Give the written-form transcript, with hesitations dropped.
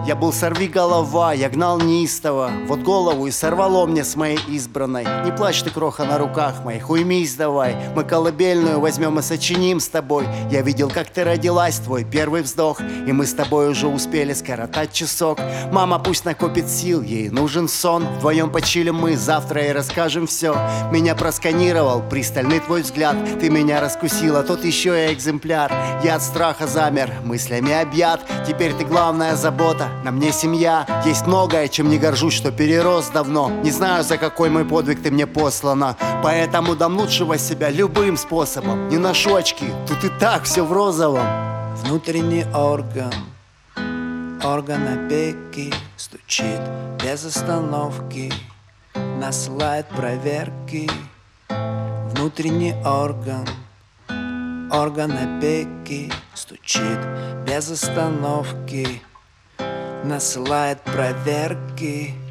Я был сорвиголова, я гнал неистово. Вот голову и сорвало мне с моей избранной. Не плачь ты, кроха, на руках моих, уймись давай. Мы колыбельную возьмем и сочиним с тобой. Я видел, как ты родилась, твой первый вздох, и мы с тобой уже успели скоротать часок. Мама пусть накопит сил, ей нужен сон. Вдвоем почилим мы, завтра и расскажем все. Меня просканировал пристальный твой взгляд. Ты меня раскусила, тот еще и экземпляр. Я от страха замер, мыслями объят. Теперь ты главная забота, на мне семья. Есть многое, чем не горжусь, что перерос давно. Не знаю, за какой мой подвиг ты мне послана, поэтому дам лучшего себя любым способом. Не ношу очки, тут и так все в розовом. Внутренний орган, орган опеки, стучит без остановки, насылает проверки. Внутренний орган, орган опеки, стучит без остановки, насылает проверки.